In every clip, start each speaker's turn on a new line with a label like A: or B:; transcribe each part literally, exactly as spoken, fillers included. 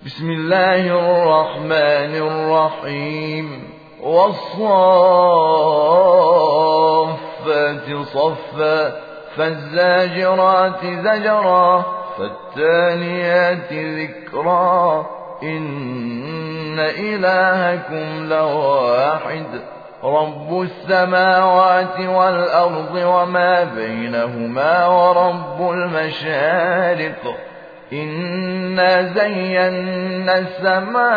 A: بسم الله الرحمن الرحيم والصافات صفا فالزاجرات زجرا فالتاليات ذكرا إن إلهكم لواحد رب السماوات والأرض وما بينهما ورب المشارق إنا زينا السماء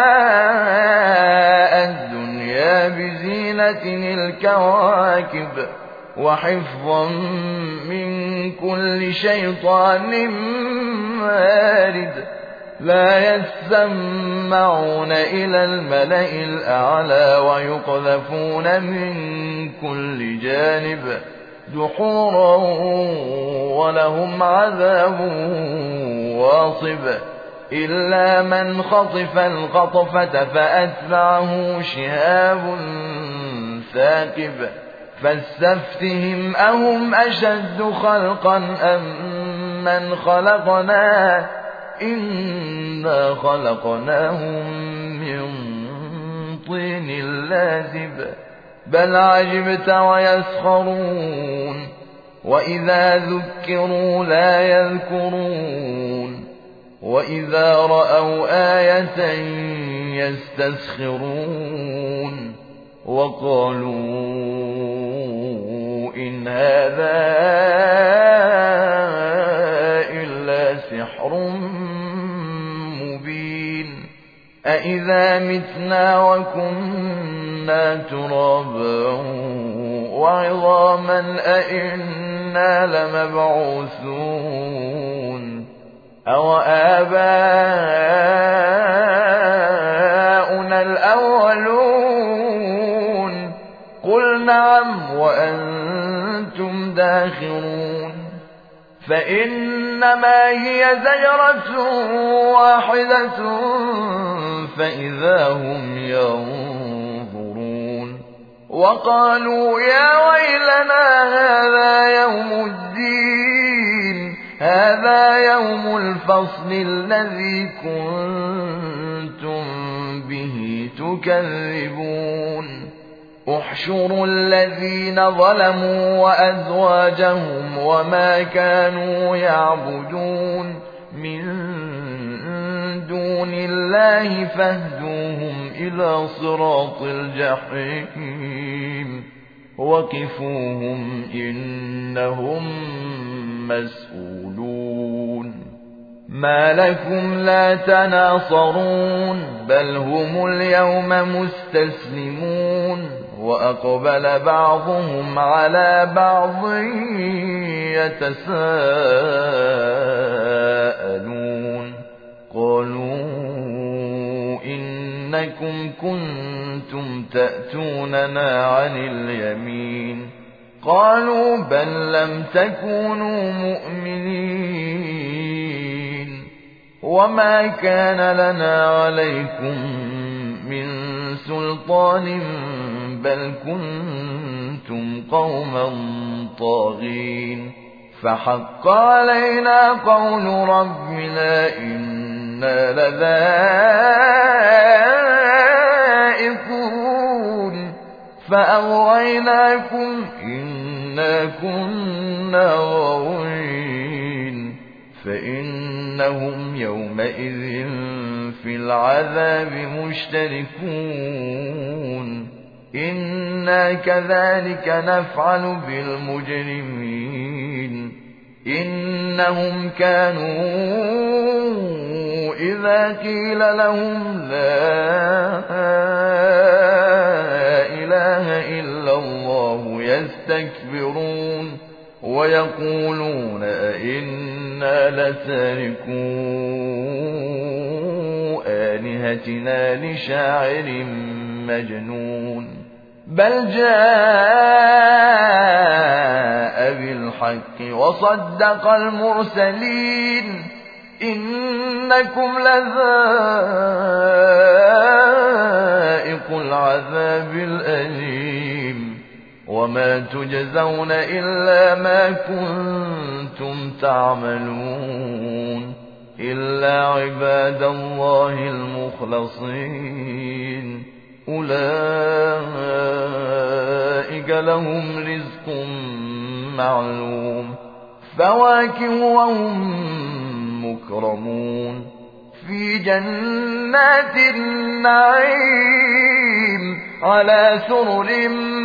A: الدنيا بزينة الكواكب وحفظا من كل شيطان مارد لا يسمعون إلى الملأ الأعلى ويقذفون من كل جانب دحورا ولهم عذاب واصب إلا من خطف الخطفة فأتبعه شهاب ثاقب فاستفتهم أهم أشد خلقا أم من خلقنا إنا خلقناهم من طين لازب بل عجبت ويسخرون وإذا ذكروا لا يذكرون وإذا رأوا آية يستسخرون وقالوا إن هذا إلا سحر مبين أإذا متنا وكنا ترابا وعظاما أئنا لمبعوثون أو آباؤنا الأولون قل نعم وأنتم داخرون فإنما هي زجرة واحدة فإذا هم ينظرون وقالوا يا ويلنا هذا يوم الدين هذا يوم الفصل الذي كنتم به تكذبون احشروا الذين ظلموا وأزواجهم وما كانوا يعبدون من دون الله فاهدوهم إلى صراط الجحيم وقفوهم إنهم مسؤولون ما لكم لا تناصرون بل هم اليوم مستسلمون وأقبل بعضهم على بعض يتساءلون قالوا إنكم كنتم تأتوننا عن اليمين قالوا بل لم تكونوا مؤمنين وما كان لنا عليكم من سلطان بل كنتم قوما طاغين فحق علينا قول ربنا إنا لذائقون فأغويناكم إنا كنا غاوين فإنهم يومئذ في العذاب مشتركون إنا كذلك نفعل بالمجرمين إنهم كانوا إذا قيل لهم لا إله إلا الله يستكبرون ويقولون أئنا لتاركو آلهتنا لشاعر مجنون بل جاء بالحق وصدق المرسلين إنكم لذائق العذاب الأليم وما تجزون إلا ما كنتم تعملون إلا عباد الله المخلصين أولئك لهم رزق معلوم فواكه وهم مكرمون في جنات النعيم على سرر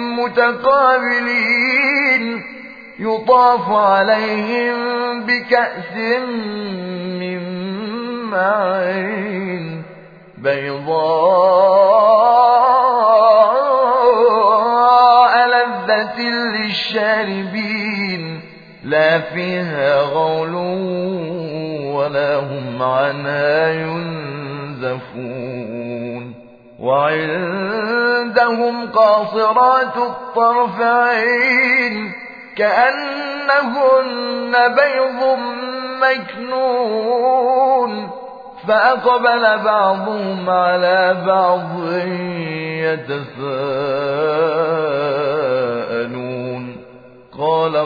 A: متقابلين يطاف عليهم بكأس من معين بيضاء لذة للشاربين لا فيها غول ولا هم عنها ينزفون وعندهم قاصرات الطرف عين كأنهن بيض مكنون فأقبل بعضهم على بعض يتساءلون قال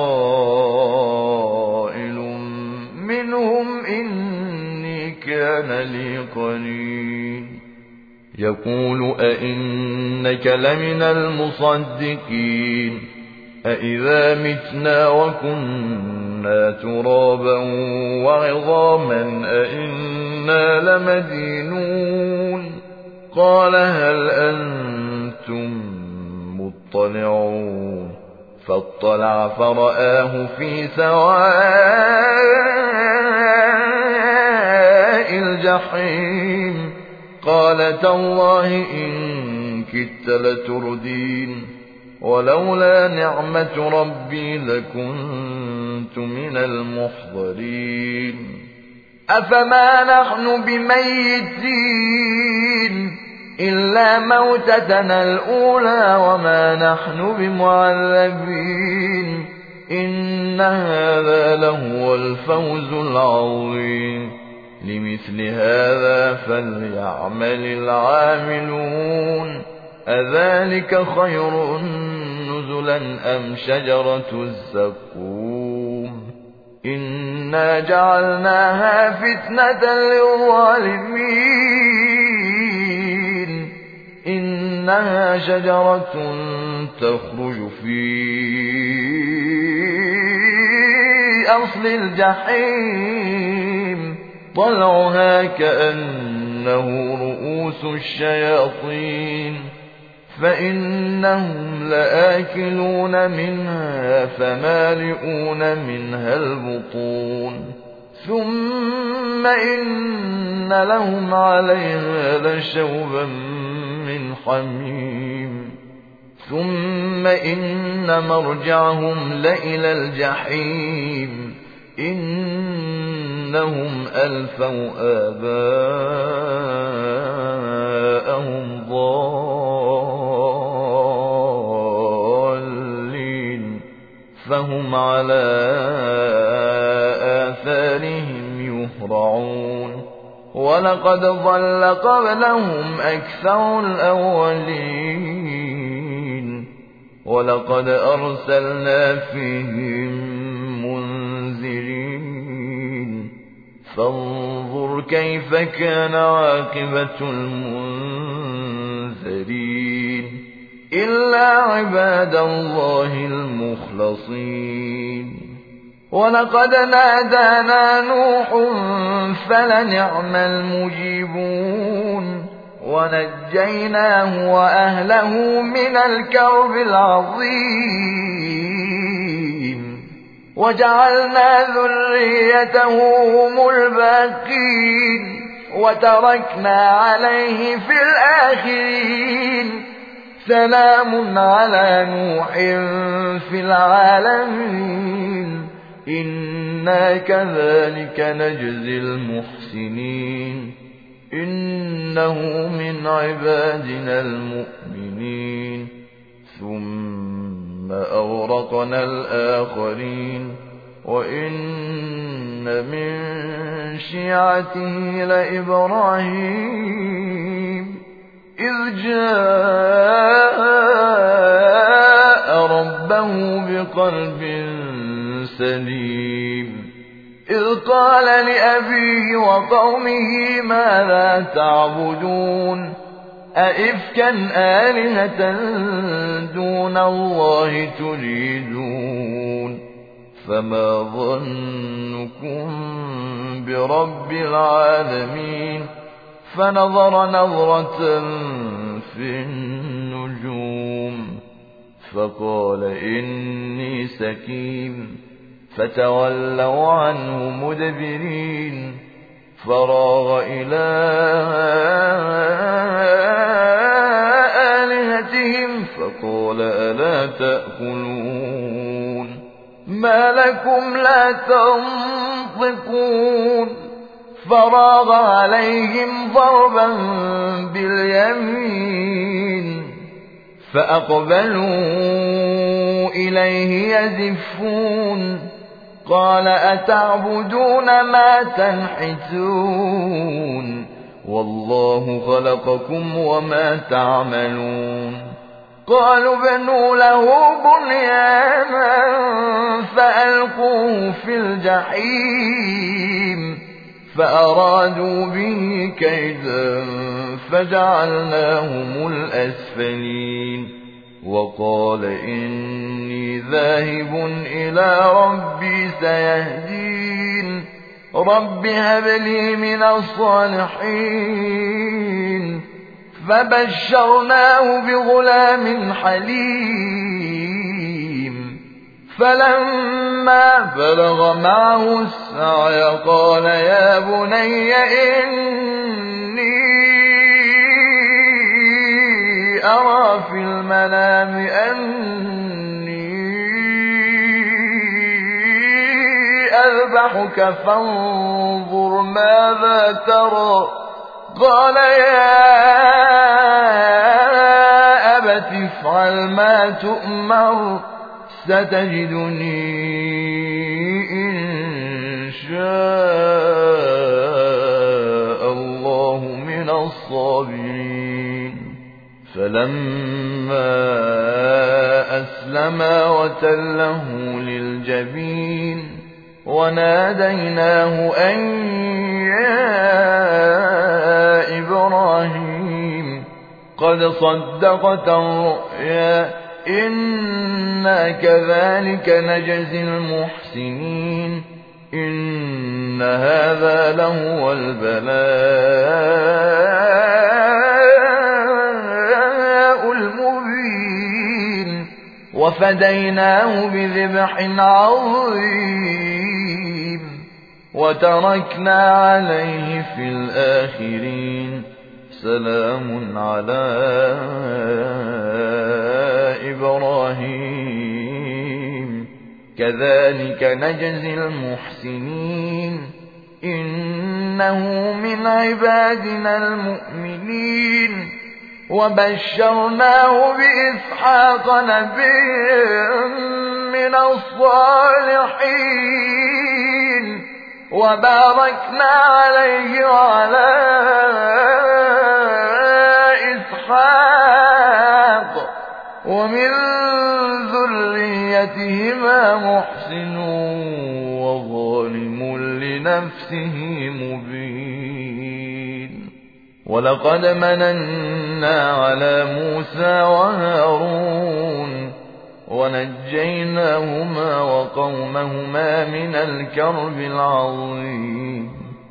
A: قائل منهم إني كان لي قرين يقول أئنك لمن المصدقين أئذا متنا وكنا ترابا وعظاما أئنا لمدينون قال هل أنتم مطلعون فاطلع فرآه في سواء الجحيم قال تالله إن كدت لتردين ولولا نعمة ربي لكنت من المحضرين أفما نحن بميتين إلا موتتنا الأولى وما نحن بمعذبين إن هذا لهو الفوز العظيم لمثل هذا فليعمل العاملون أذلك خير نزلا أم شجرة الزقوم إنا جعلناها فتنة للظالمين إنها شجرة تخرج في أصل الجحيم طلعها كأنه رؤوس الشياطين فإنهم لآكلون منها فمالئون منها البطون ثم إن لهم عليها لشوبا من حميم ثم إن مرجعهم لإلى الجحيم إنهم ألفوا آباءهم ضالين فهم على آثارهم يهرعون ولقد ضل قبلهم أكثر الأولين ولقد أرسلنا فيهم منذرين فانظر كيف كان عاقبة المنذرين إلا عباد الله المخلصين ولقد نادانا نوح فلنعم المجيبون ونجيناه وأهله من الكرب العظيم وجعلنا ذريته هم الباقين وتركنا عليه في الآخرين سلام على نوح في العالمين إنا كذلك نجزي المحسنين إنه من عبادنا المؤمنين ثم أورقنا الآخرين وإن من شيعته لإبراهيم إذ جاء ربه بقلب سليم إذ قال لأبيه وقومه ماذا تعبدون أئفكا آلهة دون الله تريدون فما ظنكم برب العالمين فنظر نظرة في النجوم فقال إني سكيم فتولوا عنه مدبرين فراغ إلى آلهتهم فقال ألا تأكلون ما لكم لا تنطقون فراغ عليهم ضربا باليمين فأقبلوا إليه يزفون قال أتعبدون ما تنحتون والله خلقكم وما تعملون قالوا بنوا له بنيانا فألقوه في الجحيم فأرادوا به كيدا فجعلناهم الأسفلين وقال إني ذاهب إلى ربي سيهدين رب هب لي من الصالحين فبشرناه بغلام حليم فلما بلغ معه السعي قال يا بني إني أرى في المنام أني أذبحك فانظر ماذا ترى قال يا أبت افعل ما تؤمر ستجدني إن شاء الله من الصابرين فلما أسلما وتله للجبين وناديناه أن يا إبراهيم قد صدقت الرؤيا إنا كذلك نجزي المحسنين إن هذا لهو البلاء المبين وفديناه بذبح عظيم وتركنا عليه في الآخرين سلام على إبراهيم كذلك نجزي المحسنين إنه من عبادنا المؤمنين وبشرناه بإسحاق نبيا من الصالحين وباركنا عليه وعلى إسحاق ومن ذريتهما محسن وظالم لنفسه مبين ولقد مننا على موسى وهارون ونجيناهما وقومهما من الكرب العظيم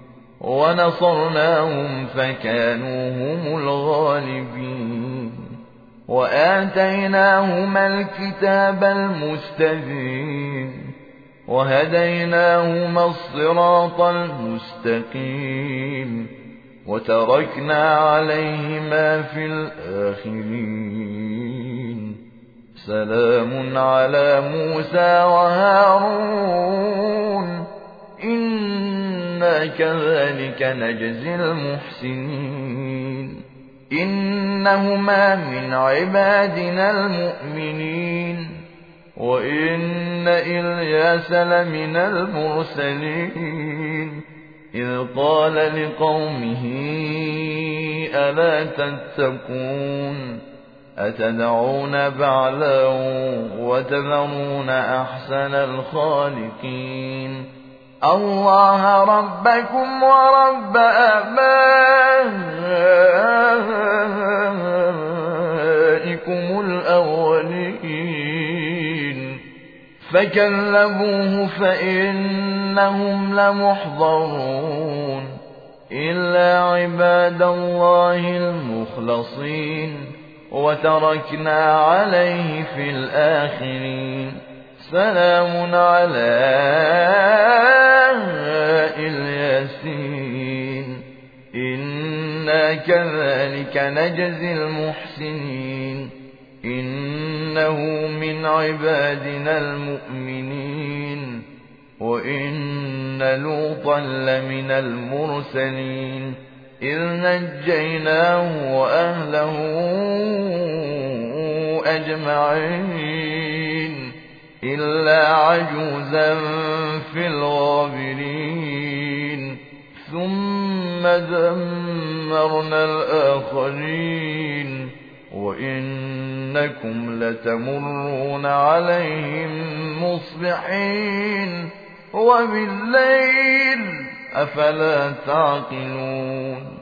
A: ونصرناهم فكانوا هم الغالبين وآتيناهما الكتاب المستبين وهديناهما الصراط المستقيم وتركنا عليهما في الآخرين سلام على موسى وهارون إنا كذلك نجزي المحسنين إنهما من عبادنا المؤمنين وإن إلياس لمن المرسلين إذ قال لقومه ألا تتقون أتدعون بعلا وتذرون أحسن الخالقين الله ربكم ورب آبائكم الأولين فكذبوه فإنهم لمحضرون إلا عباد الله المخلصين وتركنا عليه في الآخرين سلام على الياسين إنا كذلك نجزي المحسنين إنه من عبادنا المؤمنين وإن لوطا لمن المرسلين إذ نجيناه وأهله أجمعين إلا عجوزا في الغابرين ثم دمرنا الآخرين وإنكم لتمرون عليهم مصبحين وبالليل أفلا تعقلون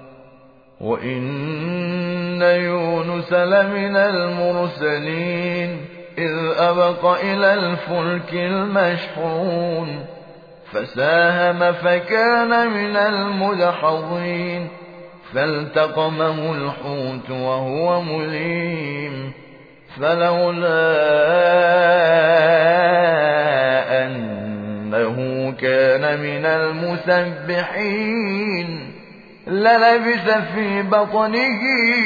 A: وإن يونس لمن المرسلين إذ أبق إلى الفلك المشحون فساهم فكان من المدحضين فالتقمه الحوت وهو مليم فلولا أنه كان من المسبحين للبث في بطنه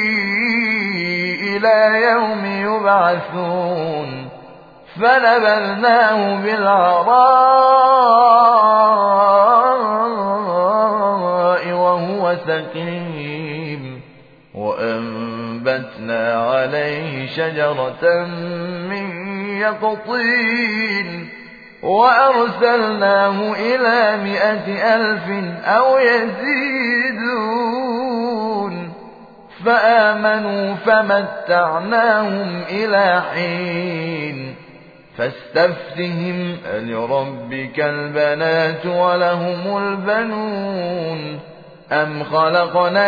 A: إلى يوم يبعثون فنبذناه بالعراء وهو سقيم وأنبتنا عليه شجرة من يقطين وأرسلناه إلى مائة ألف أو يزيدون فآمنوا فمتعناهم إلى حين فاستفتهم ألربك البنات ولهم البنون أم خلقنا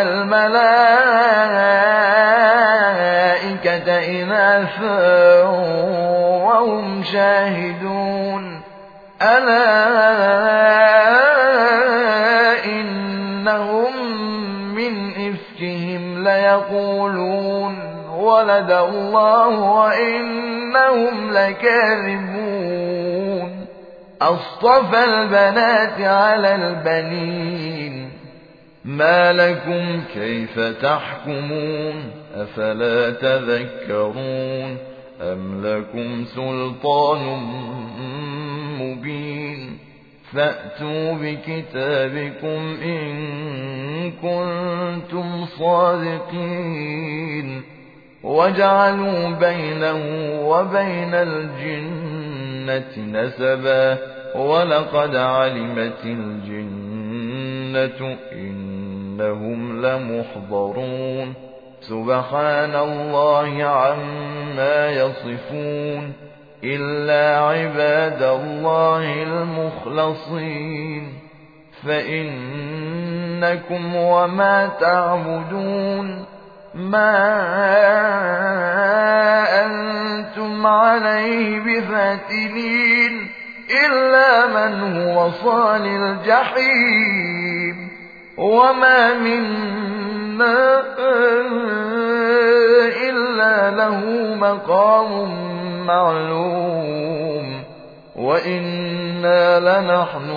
A: الملائكة إناثا وهم شاهدون ألا إنهم من إفكهم ليقولون ولد الله وإنهم لكاذبون أصطفى البنات على البنين ما لكم كيف تحكمون أفلا تذكرون أم لكم سلطان مبين فأتوا بكتابكم إن كنتم صادقين وجعلوا بينه وبين الجنة نسبا ولقد علمت الجنة إنهم لمحضرون سبحان الله عما يصفون إلا عباد الله المخلصين فإنكم وما تعبدون ما أنتم عليه بفاتنين إلا من هو صال الجحيم وما منا إلا له مقام معلوم وإنا لنحن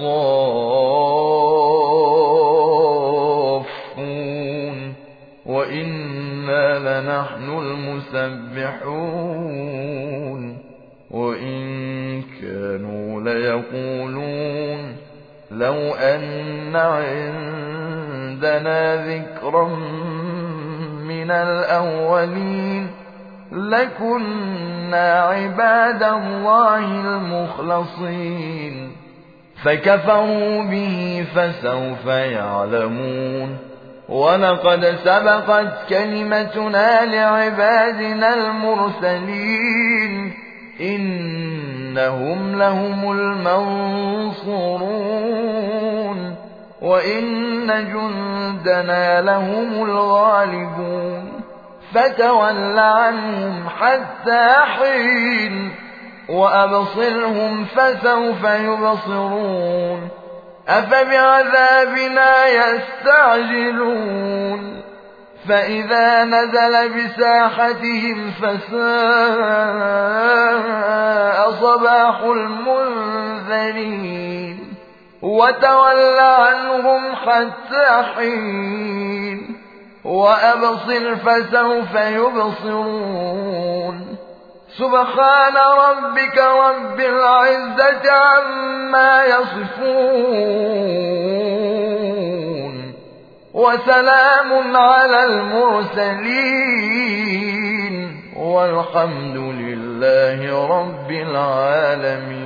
A: الصافون وإنا لنحن المسبحون وإن كانوا ليقولون لو أن عندنا ذكرا من الأولين لكنا عباد الله المخلصين فكفروا به فسوف يعلمون ولقد سبقت كلمتنا لعبادنا المرسلين إنهم لهم المنصورون وإن جندنا لهم الغالبون فتول عنهم حتى حين وأبصرهم فسوف يبصرون أفبعذابنا يستعجلون فإذا نزل بساحتهم فساء صباح المنذرين وتول عنهم حتى حين وأبصر فسوف يبصرون سبحان ربك رب العزة عما يصفون وسلام على المرسلين والحمد لله رب العالمين.